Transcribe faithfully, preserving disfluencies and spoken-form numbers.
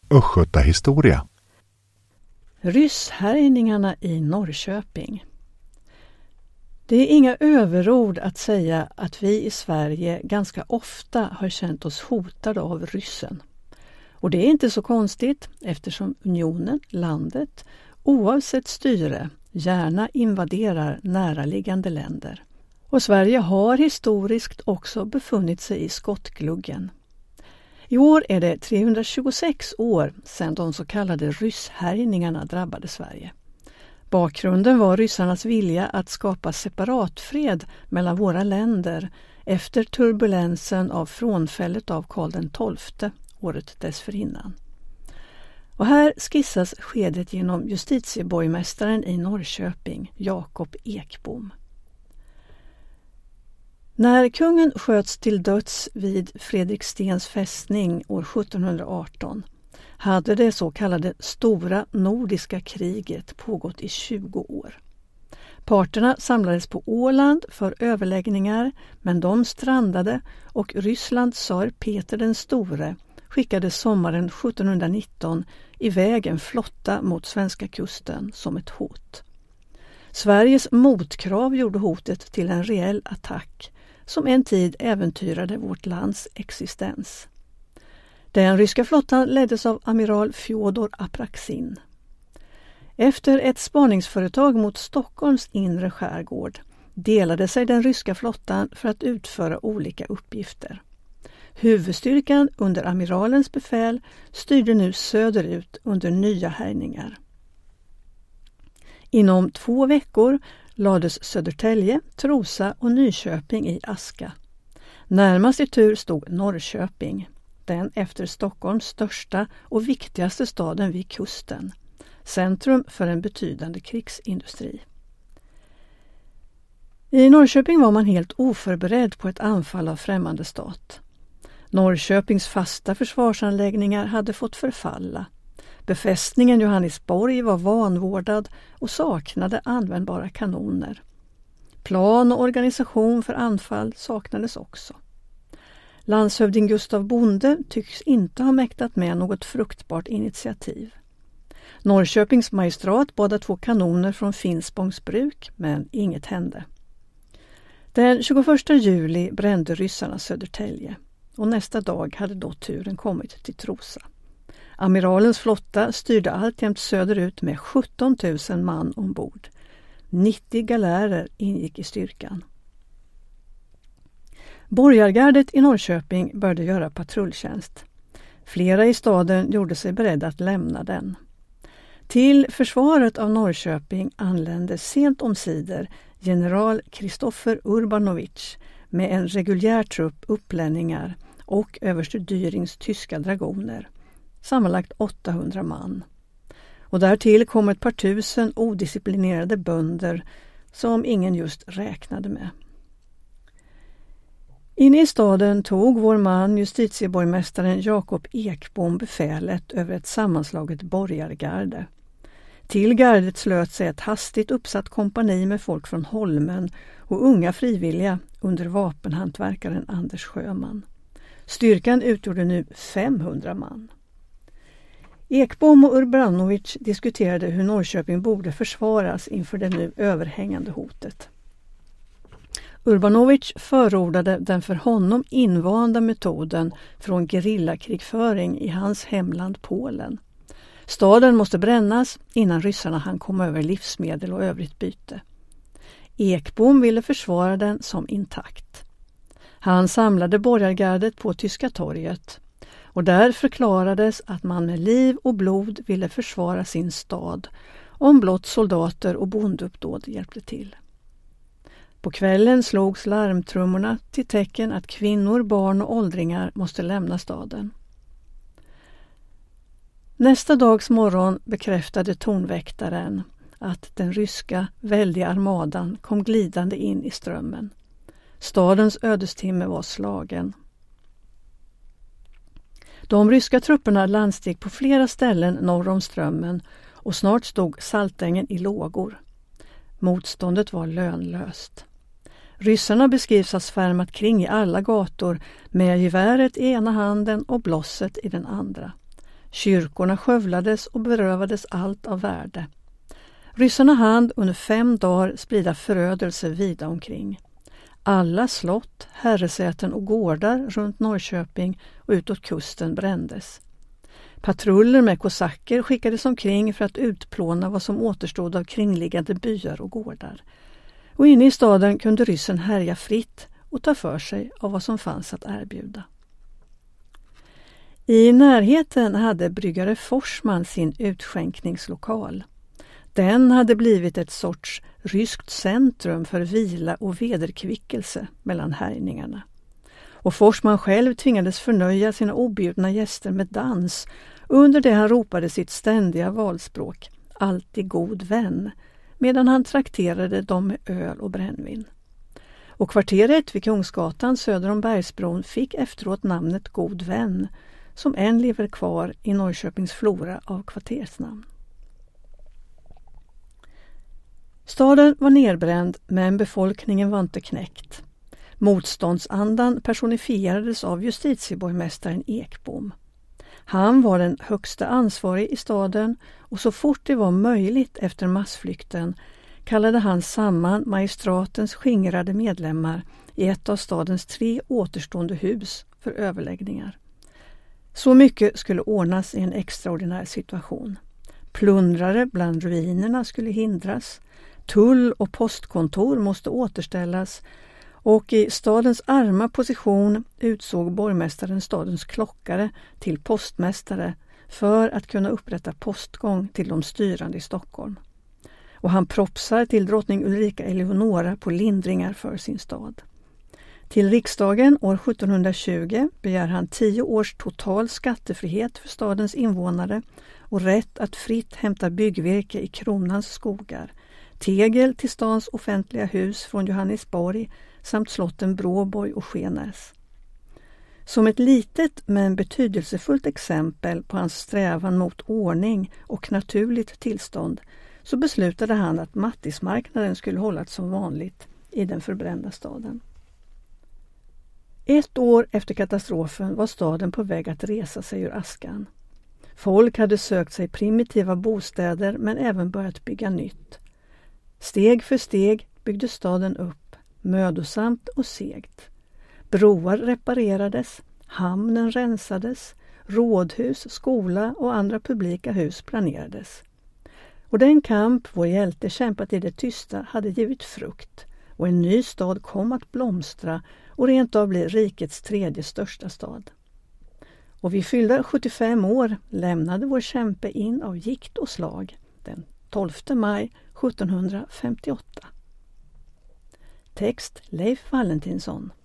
Östgötahistoria. Rysshärjningarna i Norrköping. Det är inga överord att säga att vi i Sverige ganska ofta har känt oss hotade av ryssen. Och det är inte så konstigt eftersom unionen, landet, oavsett styre, gärna invaderar näraliggande länder. Och Sverige har historiskt också befunnit sig i skottgluggen. I år är det trehundratjugosex år sedan de så kallade rysshärjningarna drabbade Sverige. Bakgrunden var ryssarnas vilja att skapa separatfred mellan våra länder efter turbulensen av frånfället av Karl den tolfte året dessförinnan. Och här skissas skedet genom justitieborgmästaren i Norrköping, Jakob Ekbom. När kungen sköts till döds vid Fredrikstens fästning år sjuttonhundraarton hade det så kallade Stora Nordiska kriget pågått i tjugo år. Parterna samlades på Åland för överläggningar, men de strandade och Rysslands tsar Peter den store skickade sommaren sjuttonhundranitton iväg en flotta mot svenska kusten som ett hot. Sveriges motkrav gjorde hotet till en reell attack som en tid äventyrade vårt lands existens. Den ryska flottan leddes av amiral Fjodor Apraksin. Efter ett spaningsföretag mot Stockholms inre skärgård delade sig den ryska flottan för att utföra olika uppgifter. Huvudstyrkan under amiralens befäl styrde nu söderut under nya härjningar. Inom två veckor lades Södertälje, Trosa och Nyköping i aska. Närmast i tur stod Norrköping, den efter Stockholms största och viktigaste staden vid kusten, centrum för en betydande krigsindustri. I Norrköping var man helt oförberedd på ett anfall av främmande stat. Norrköpings fasta försvarsanläggningar hade fått förfalla. Befästningen Johannesborg var vanvårdad och saknade användbara kanoner. Plan och organisation för anfall saknades också. Landshövding Gustav Bonde tycks inte ha mäktat med något fruktbart initiativ. Norrköpings magistrat bad att få kanoner från Finspångs bruk, men inget hände. Den tjugoförsta juli brände ryssarna Södertälje och nästa dag hade då turen kommit till Trosa. Amiralens flotta styrde alltjämt söderut med sjutton tusen man ombord. nittio galärer ingick i styrkan. Borgargardet i Norrköping började göra patrulltjänst. Flera i staden gjorde sig beredda att lämna den. Till försvaret av Norrköping anlände sent omsider general Kristoffer Urbanovic med en reguljär trupp upplänningar och överste Dyrings tyska dragoner, sammanlagt åttahundra man. Och därtill kom ett par tusen odisciplinerade bönder som ingen just räknade med. Inne i staden tog vår man justitieborgmästaren Jakob Ekbom befälet över ett sammanslaget borgargarde. Till gardet slöt sig ett hastigt uppsatt kompani med folk från Holmen och unga frivilliga under vapenhantverkaren Anders Sjöman. Styrkan utgjorde nu femhundra man. Ekbom och Urbanovic diskuterade hur Norrköping borde försvaras inför det nu överhängande hotet. Urbanovic förordade den för honom invanda metoden från gerillakrigföring i hans hemland Polen. Staden måste brännas innan ryssarna hann komma över livsmedel och övrigt byte. Ekbom ville försvara den som intakt. Han samlade borgargardet på Tyska torget och där förklarades att man med liv och blod ville försvara sin stad om blott soldater och bonduppdåd hjälpte till. På kvällen slogs larmtrummorna till tecken att kvinnor, barn och åldringar måste lämna staden. Nästa dags morgon bekräftade tornväktaren att den ryska väldiga armadan kom glidande in i strömmen. Stadens ödestimme var slagen. De ryska trupperna landsteg på flera ställen norr om strömmen och snart stod Saltängen i lågor. Motståndet var lönlöst. Ryssarna beskrivs ha svärmat kring i alla gator med geväret i ena handen och blosset i den andra. Kyrkorna skövlades och berövades allt av värde. Ryssarna hann under fem dagar sprida förödelse vida omkring. Alla slott, herresäten och gårdar runt Norrköping och utåt kusten brändes. Patruller med kosacker skickades omkring för att utplåna vad som återstod av kringliggande byar och gårdar. Och inne i staden kunde ryssen härja fritt och ta för sig av vad som fanns att erbjuda. I närheten hade bryggare Forsman sin utskänkningslokal. Den hade blivit ett sorts ryskt centrum för vila och vederkvickelse mellan härjningarna. Och Forsman själv tvingades förnöja sina objudna gäster med dans under det han ropade sitt ständiga valspråk, alltid god vän, medan han trakterade dem med öl och brännvin. Och kvarteret vid Kungsgatan söder om Bergsbron fick efteråt namnet God vän, som än lever kvar i Norrköpings flora av kvartersnamn. Staden var nedbränd, men befolkningen var inte knäckt. Motståndsandan personifierades av justitieborgmästaren Ekbom. Han var den högsta ansvarig i staden och så fort det var möjligt efter massflykten kallade han samman magistratens skingrade medlemmar i ett av stadens tre återstående hus för överläggningar. Så mycket skulle ordnas i en extraordinär situation. Plundrare bland ruinerna skulle hindras, tull- och postkontor måste återställas och i stadens arma position utsåg borgmästaren stadens klockare till postmästare för att kunna upprätta postgång till de styrande i Stockholm. Och han propsar till drottning Ulrika Eleonora på lindringar för sin stad. Till riksdagen år sjuttonhundratjugo begär han tio års total skattefrihet för stadens invånare och rätt att fritt hämta byggvirke i kronans skogar, tegel till stans offentliga hus från Johannesborg samt slotten Bråborg och Skenäs. Som ett litet men betydelsefullt exempel på hans strävan mot ordning och naturligt tillstånd så beslutade han att Mattismarknaden skulle hållas som vanligt i den förbrända staden. Ett år efter katastrofen var staden på väg att resa sig ur askan. Folk hade sökt sig primitiva bostäder men även börjat bygga nytt. Steg för steg byggde staden upp, mödosamt och segt. Broar reparerades, hamnen rensades, rådhus, skola och andra publika hus planerades. Och den kamp vår hjälte kämpat i det tysta hade givit frukt och en ny stad kom att blomstra och rent av bli rikets tredje största stad. Och vid fyllda sjuttiofem år lämnade vår kämpe in av gikt och slag den tolfte maj sjuttonhundrafemtioåtta. Text Leif Valentinsson.